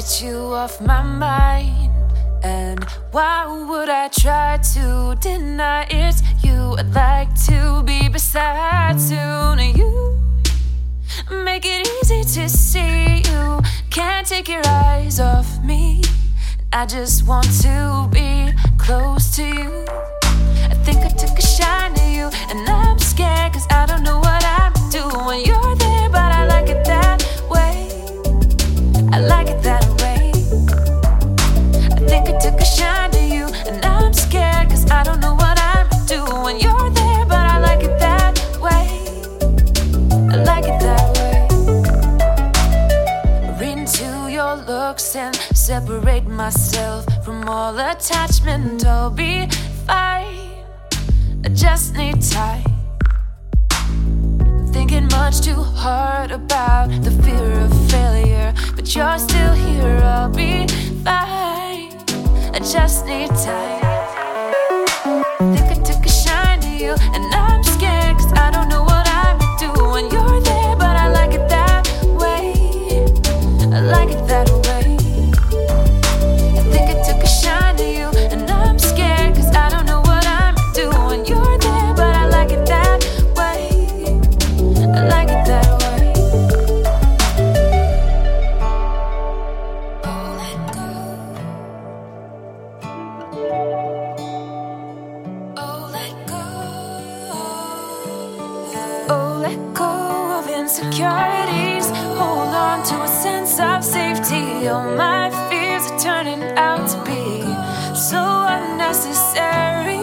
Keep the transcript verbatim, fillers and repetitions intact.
get you off my mind. And why would I try to deny it's you? I'd like to be beside soon. You make it easy to see you can't take your eyes off me. I just want to be close to you. I think I took a shine to you, and I'm scared cause I don't know what I'm doing when you're there, but I like it that way. I like it that way. I think I took a shine to you, and I'm scared cause I don't know what I'm doing when you're there, but I like it that way. I like it that way. Read into your looks and separate myself from all attachment. I'll be fine. I just need time. Thinking much too hard about the fear of failure, but you're still here. I'll be fine. I just need time. Think I took a shine to you, and I'm scared cause I don't know what I'm doing when you're there, but I like it that way. I like it that way. I think I took a shine to you, and I'm scared cause I don't know what I'm doing when you're there, but I like it that way. I like it that way. Oh, let go. Oh, let go. Oh, let go of insecurities. Hold on to a sense of safety. All my fears are turning out to be so unnecessary.